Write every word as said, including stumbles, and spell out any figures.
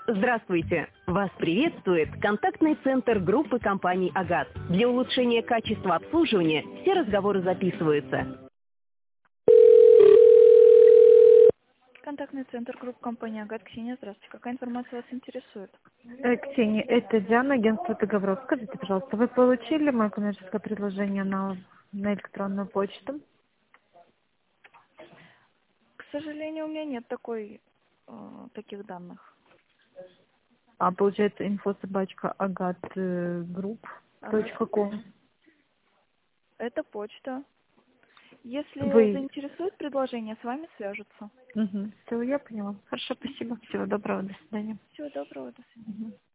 Здравствуйте! Вас приветствует контактный центр группы компаний «Агат». Для улучшения качества обслуживания все разговоры записываются. Контактный центр групп компании «Агат». Ксения, здравствуйте. Какая информация вас интересует? Э, Ксения, это Диана, агентство договоров. Скажите, пожалуйста, вы получили мое коммерческое предложение на, на электронную почту? К сожалению, у меня нет такой, э, таких данных. А получается инфособачка агат групп точка ком. Это почта. Если Вы... заинтересует предложение, с вами свяжутся. Угу. Все, я поняла. Хорошо, спасибо. Всего доброго, до свидания. Всего доброго, до свидания. Мгм.